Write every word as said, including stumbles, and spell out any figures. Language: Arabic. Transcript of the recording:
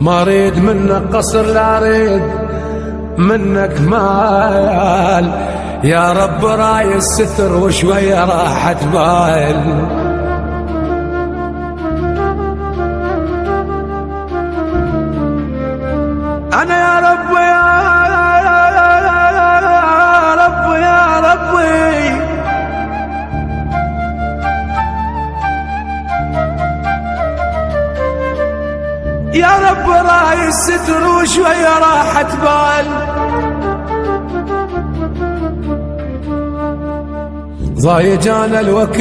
ما اريد منك قصر، لا اريد منك مال، يا رب راي الستر وشوية راحة بال. أنا يا رب يا رب يا ربي يا رب راي الستر وشوية راحة بال. ضايج أنا الوكل